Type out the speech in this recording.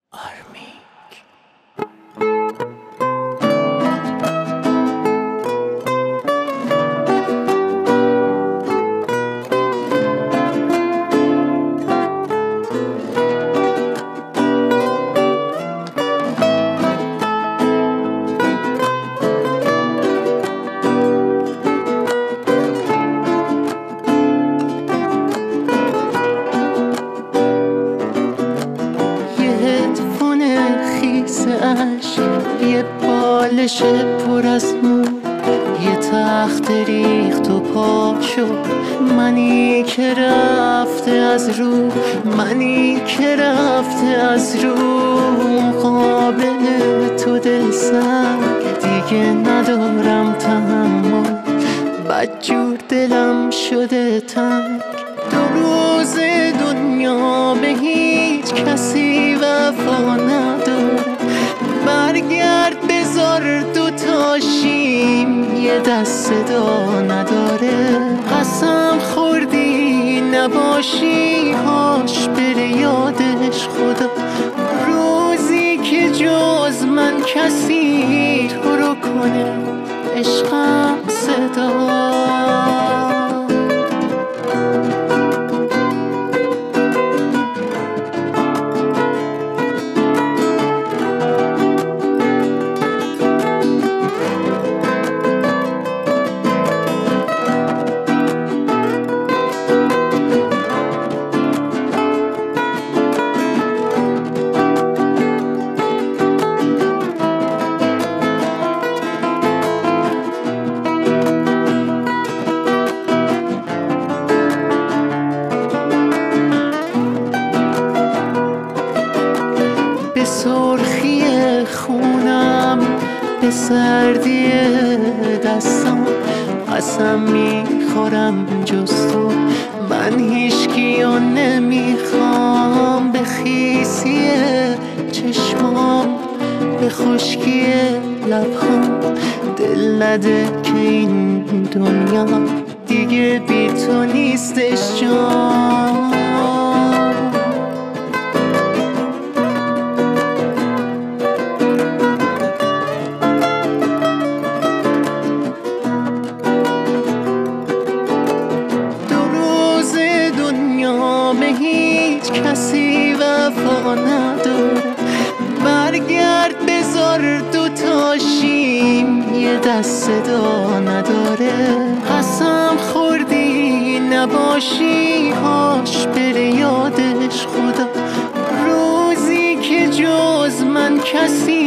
آرمیک. یه بالش پر از مو، یه تخت ریخت و پاک شد. منی که رفته از رو، منی که رفته از رو. مقابل تو دل سنگ دیگه ندارم تحمل، بدجور دلم شده تنگ. دو روز دنیا به هیچ کسی وفا نداره، برگرد بذار دوتاشیم یه دست صدا نداره. قسم خوردی نباشی هاش بره یادش خدا، روزی که جز من کسی تو رو کنه عشقم صدا. به سرخی خونم، به سردی دستم، قسم میخورم جز تو من هیچکیو نمیخوام. به خیسی چشمام، به خشکی لبهام، دل نده که این دنیا دیگه بی تو نیستش جان. به هیچ کسی وفا نداره، برگرد بذار دوتاشیم یه دست صدا نداره. قسم خوردی نباشی هاش بره یادش خدا، روزی که جز من کسی